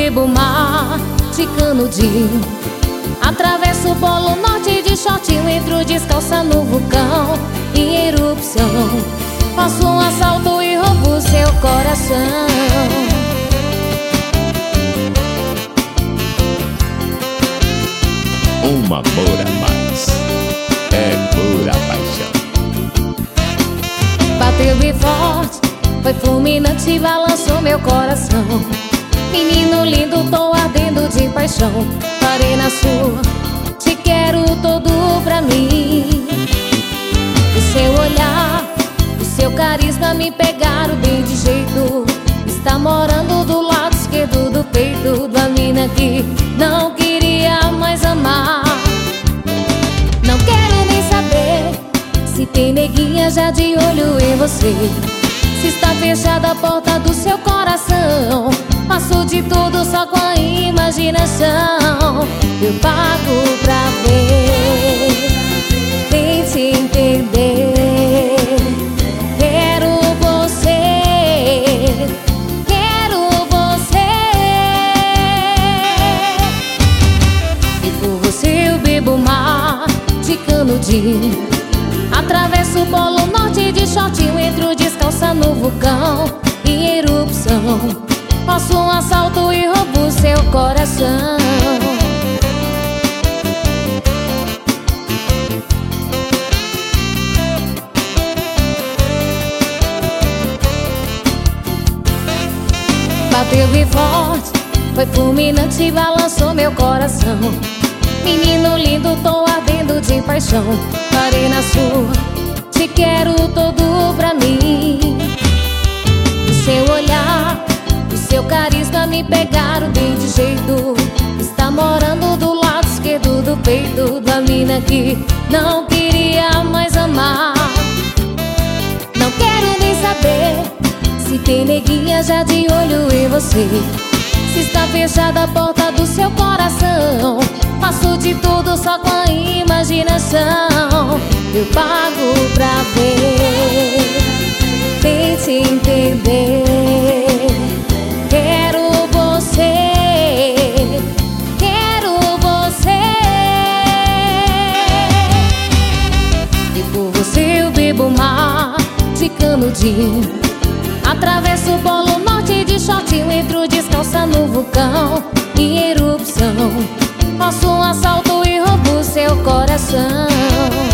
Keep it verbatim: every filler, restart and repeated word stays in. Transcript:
bebo mar de canudinho. Atravesso o polo norte de shortinho, entro descalça no vulcão em erupção. Faço um assalto e roubo seu coração. Um amor a mais é pura paixão. Bateu bem forte, foi fulminante, balançou meu coração. Menino lindo, tô ardendo de paixão. Parei na sua, te quero todo pra mim. O seu olhar, o seu carisma me pegaram bem de jeito. Está morando do lado esquerdo do peito da mina que não queria mais amar. Não quero nem saber se tem neguinha já de olho em você, se está fechada a porta do seu coração. Passo de tudo só com a imaginação. Eu pago pra ver, tente entender. Quero você, quero você. E por você eu bebo mar de canudinho. Atravesso o polo norte de shortinho, entro descalça no vulcão em erupção. Faço um assalto e roubo seu coração. Bateu bem forte, foi fulminante, balançou meu coração. Menino lindo, tô ardendo de paixão. Parei na sua, te quero todo pra mim. O seu olhar, o seu carisma me pegaram bem de jeito. Está morando do lado esquerdo do peito da mina que não queria mais amar. Não quero nem saber se tem neguinha já de olho em você, se está fechada a porta do seu coração. Faço de tudo só com a imaginação. Eu pago pra ver, tente entender. Quero você, quero você. E por você eu bebo mar de canudinho. Atravesso o polo norte de shortinho, entro descalça no vulcão em erupção. Faço um assalto e roubo seu coração.